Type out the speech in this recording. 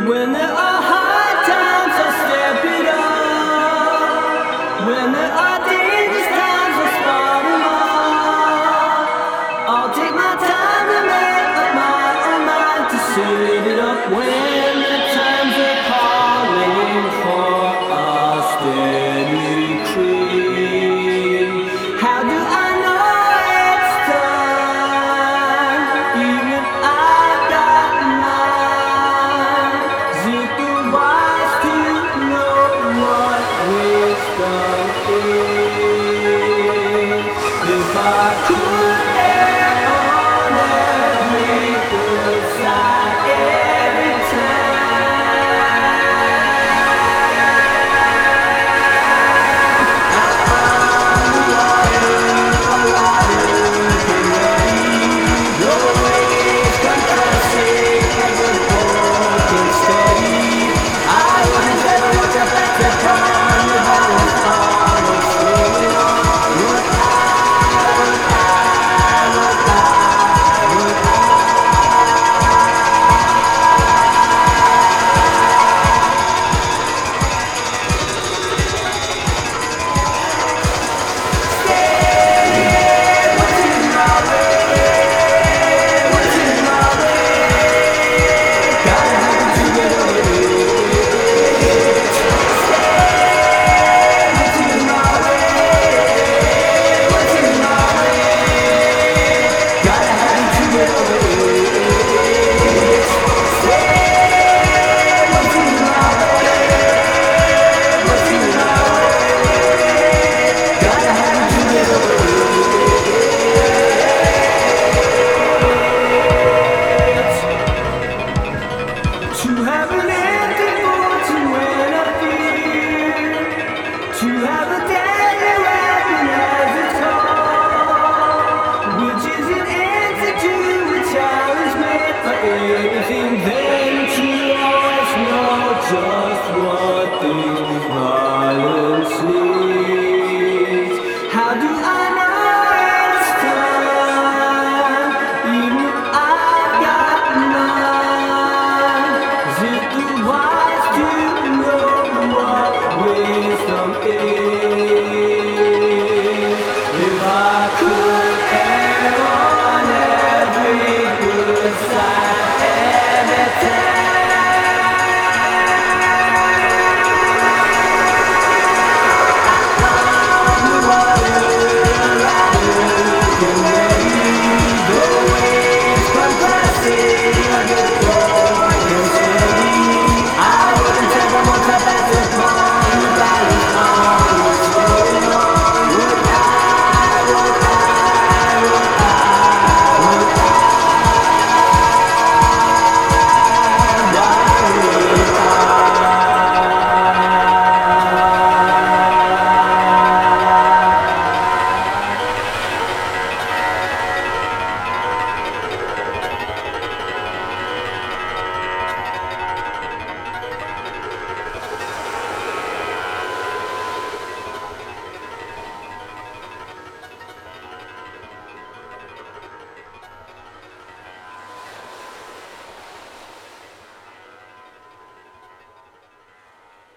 When there are hard times, I'll step it up. When there are dangerous times, I'll spot them all. I'll take my time to make up my own mind to save it up when the times are calling for a steady cream. How do I know it's time? Even I've got mine. Is it the wise to know what wisdom is? If I could